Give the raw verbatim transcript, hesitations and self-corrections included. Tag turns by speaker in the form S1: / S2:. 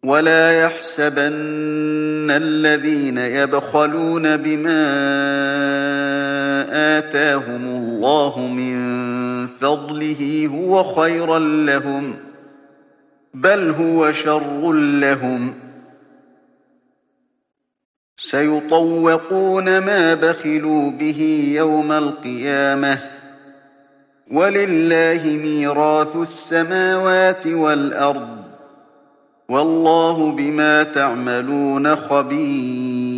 S1: ولا يحسبن الذين يبخلون بما آتاهم الله من فضله هو خيرا لهم، بل هو شر لهم. سيطوقون ما بخلوا به يوم القيامة، ولله ميراث السماوات والأرض، والله بما تعملون خبير.